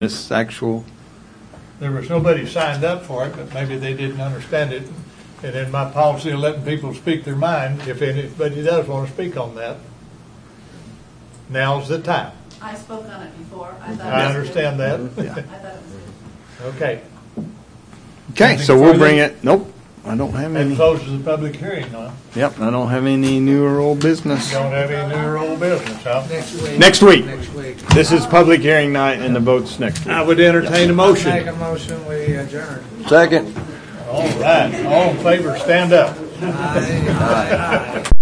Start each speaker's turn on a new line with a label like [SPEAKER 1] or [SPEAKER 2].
[SPEAKER 1] this actual.
[SPEAKER 2] There was nobody signed up for it, but maybe they didn't understand it. And in my policy of letting people speak their mind, if anybody does want to speak on that, now's the time.
[SPEAKER 3] I spoke on it before.
[SPEAKER 2] I understand that.
[SPEAKER 1] Yeah.
[SPEAKER 3] I thought it was good.
[SPEAKER 2] Okay.
[SPEAKER 1] Okay, so we'll bring it. Nope, I don't have
[SPEAKER 2] That
[SPEAKER 1] any.
[SPEAKER 2] closes the public hearing now.
[SPEAKER 1] Yep, I don't have any new or old business.
[SPEAKER 2] Don't have any new or old business, huh?
[SPEAKER 1] Next week.
[SPEAKER 4] Next week.
[SPEAKER 1] This is public hearing night, and the vote's next week.
[SPEAKER 2] I would entertain a motion.
[SPEAKER 4] Make a motion, we adjourn.
[SPEAKER 1] Second.
[SPEAKER 2] All right. All in favor, stand up.
[SPEAKER 4] Aye.